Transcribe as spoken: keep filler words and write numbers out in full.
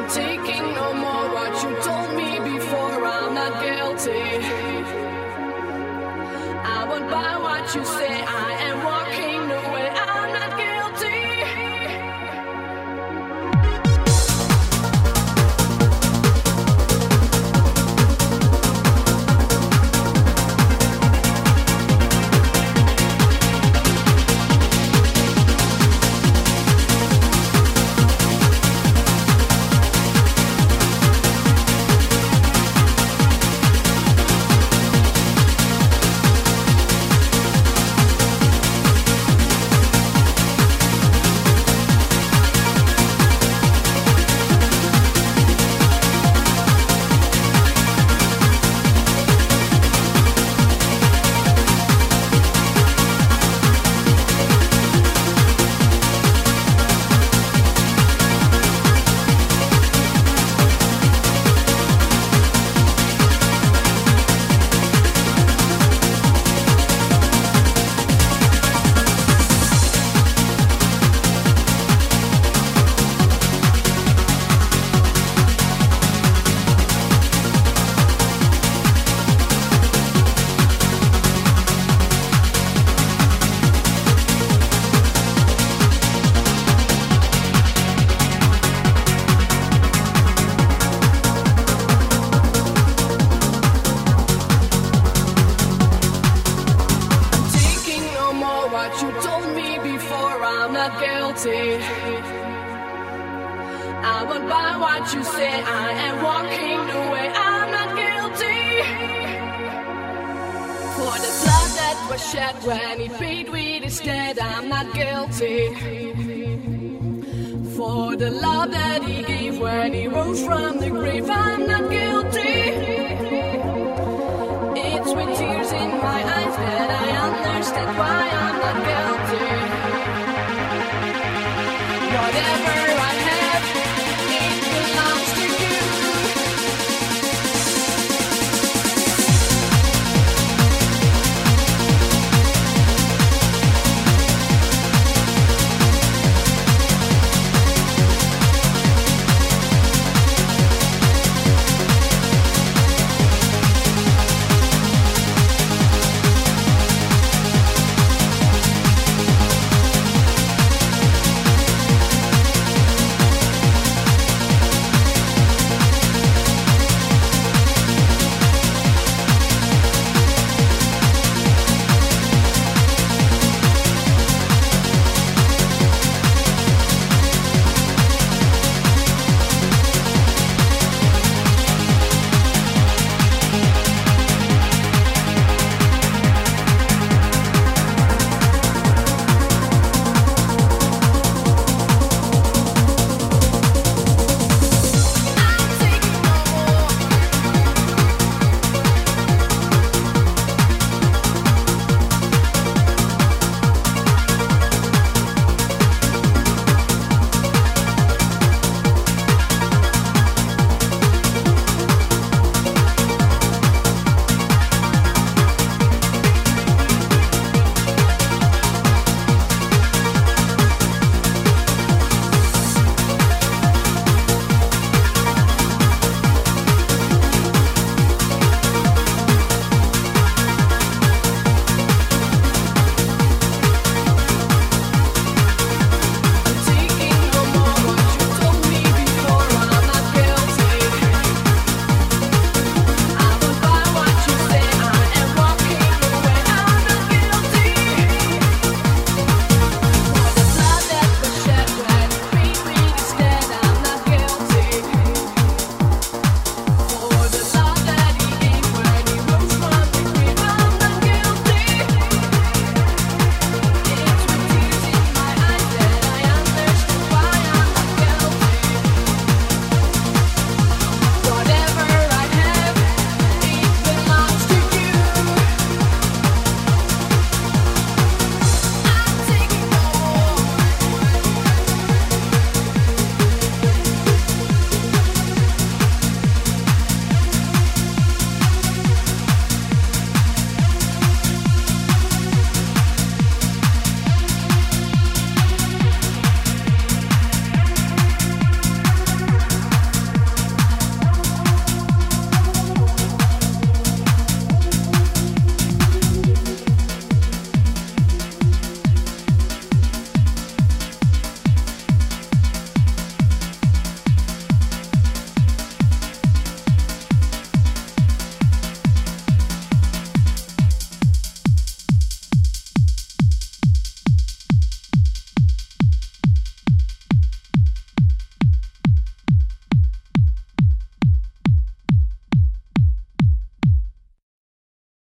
taking no more what you told me before. I'm not guilty. I won't buy what you say. I am walking away. I'm not guilty. What you told me before, I'm not guilty. I won't buy what you say. I am walking away. I'm not guilty. For the blood that was shed when he paid with his dead, I'm not guilty. For the love that he gave when he rose from the grave, I'm not guilty. It's with tears in my eyes that I understand why I'm not guilty. Whatever